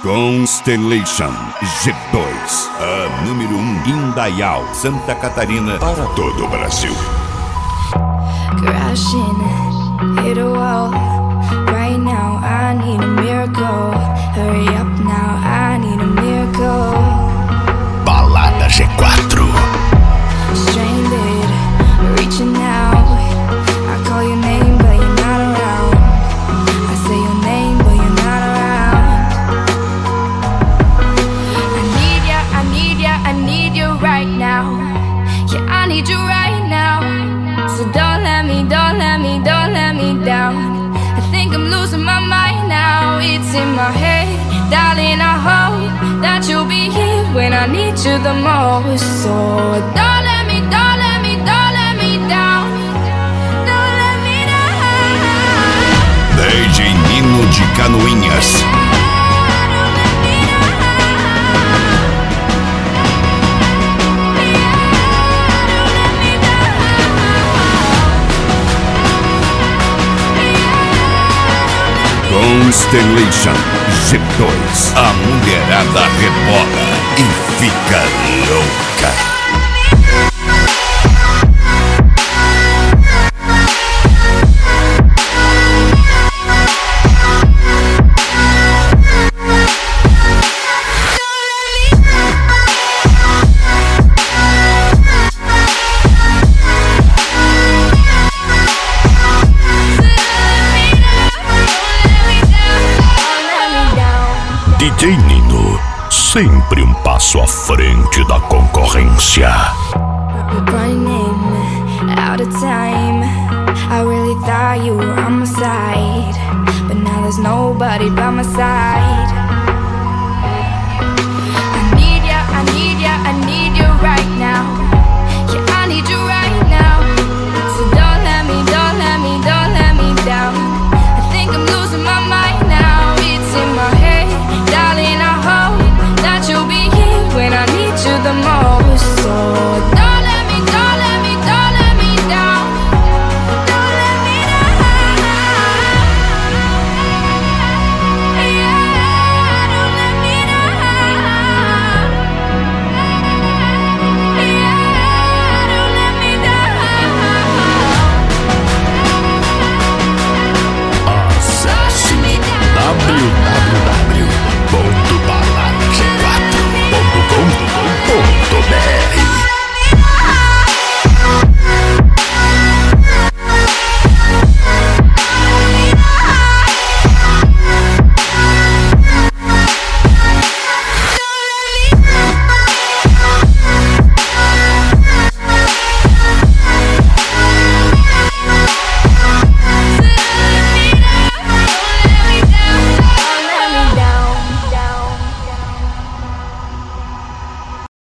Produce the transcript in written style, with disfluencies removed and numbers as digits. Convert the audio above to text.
Constellation G2, a número 1 Indaial, Santa Catarina, para todo o Brasil. Crashing, hit a wall. Right now I need a miracle. Hurry up now, I need a miracle. Balada G4. Stranded, reaching out. I call your name but you're not around. I say your name but you're not around. I need ya, I need ya, I need you right now. Yeah, I need you right now. So don't let me, don't let me, don't let me down. I think I'm losing my mind now. It's in my head, darling, I hope that you'll be here when I need you the most. So don't let me, don't let me, don't let me down. Don't let me down. DJ Nino de Canoinhas. Constellation G2, A mulherada rebola e fica louca. DJ Nino, sempre um passo à frente da concorrência. We're running out of time. I really thought you were on my side, but now there's nobody by my side.